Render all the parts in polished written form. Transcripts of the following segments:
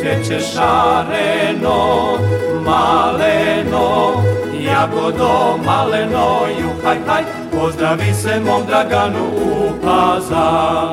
cvijeće šareno, maleno, jagodo maleno, juhaj, haj, pozdravi se mom Draganu u Pazar.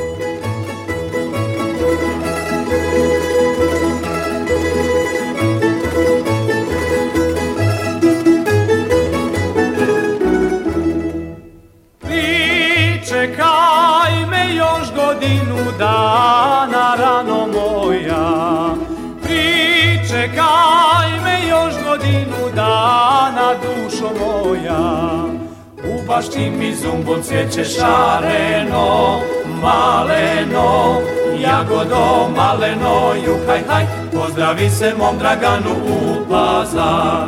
Pričekaj me još godinu dana, rano moja. Pričekaj me još godinu dana, dušo moja. U bašti mi zumbul cvijeće šareno, maleno, jagodo maleno, juhaj, haj, pozdravi se mom Draganu u Pazar.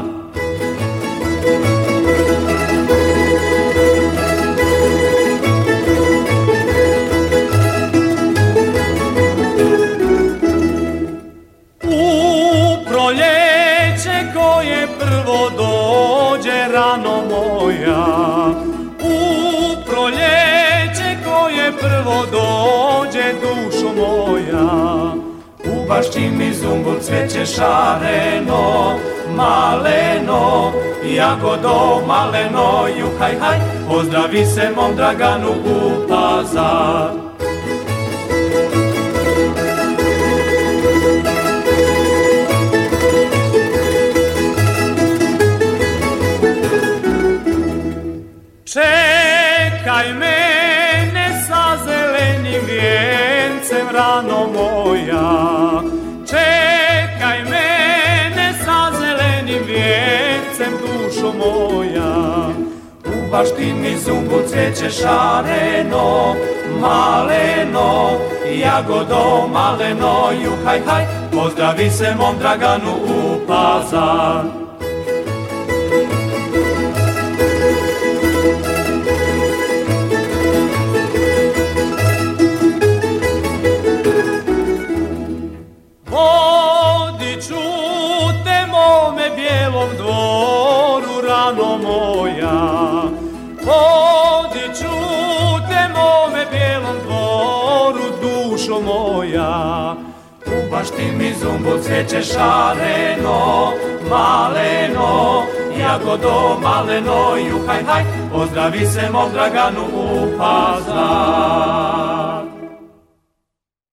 Proljeće koje prvo dođe, rano moja. U proljeće koje prvo dođe, dušo moja. U bašti mi zumbul cvijeće šareno, maleno, jagodo maleno, juhaj, haj, pozdravi se mom Draganu u Pazar. Čekaj mene sa zelenim vijencem, rano moja. Čekaj mene sa zelenim vijencem, dušo moja. U bašti mi zumbul cvijeće šareno, maleno, jagodo maleno, juhaj, haj, pozdravi se mom Draganu u Pazar. Vodit ću te mome bijelom dvoru, rano moja. Vodit ću te mome bijelom dvoru, dušo moja. U bašti mi zumbul cvijeće šareno, maleno, jagodo maleno, juhaj, haj, pozdravi se mom Draganu u Pazar.